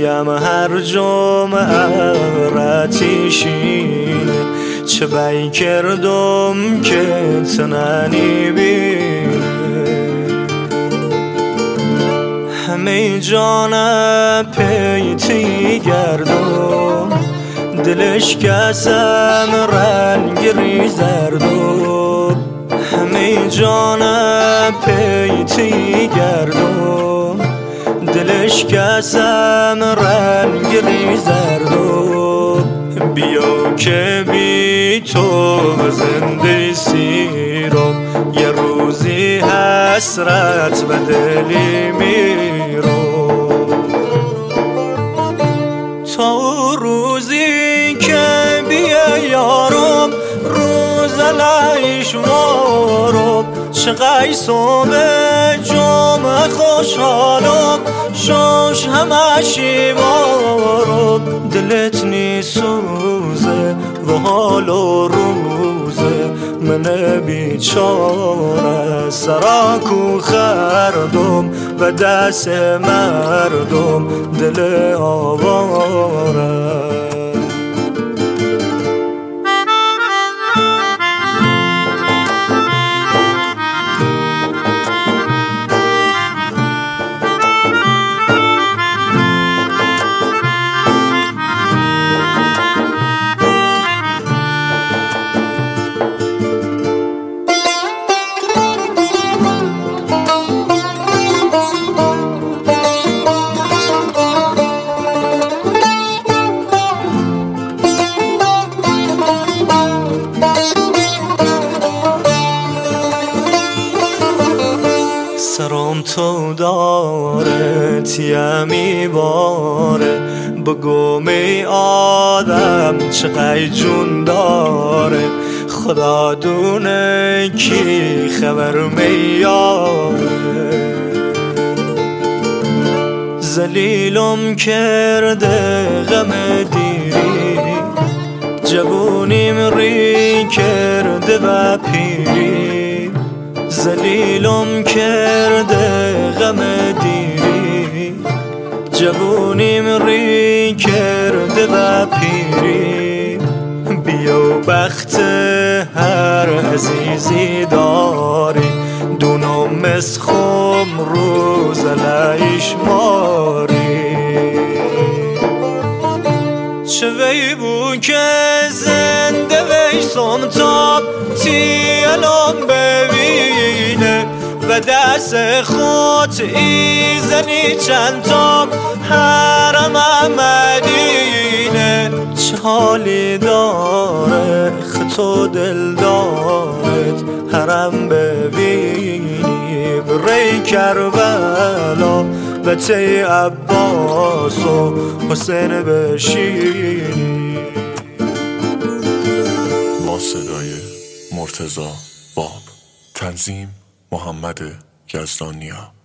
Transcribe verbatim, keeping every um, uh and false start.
تیم هر جمعه رتیشینه چه بی کردم که تنانی بینه همه جانه پیتی گردم دلش کسم رنگ ریزردم همه جانه پیتی گردم دلش کسم رنگ ریزردم بیا که بی تو و زنده سیرم یه روزی حسرت به دلی میرم تا روزی که بیا یارم روز علیش وارم چقی صبح جمعه خوشحالم شوش همشی وارم دلت نی سوزه و حال و روزه من بیچاره سراکو خردم و دست مردم دل آواره سرم تو داره تیمی باره بگو می آدم چقدر جون داره خدا دونه کی خبر میاره زلیلم کرده غم دیری جوونیم ری کرده و پیری زلیلم کرده غم دیری جوونیم ری کرده و پیری بیا بخت هر عزیزی داری دونم مسخم روز علیش ماری چه وی بو که زنده وی سمتاب تیلم ببینه و دست خود ایزنی چند تاب حرم مدینه چه حالی داره خطو دل دارت حرم ببینی بری کربلا و تی عباس و حسین بشینی با صدای مرتضی باب تنظیم محمد یزدانیا.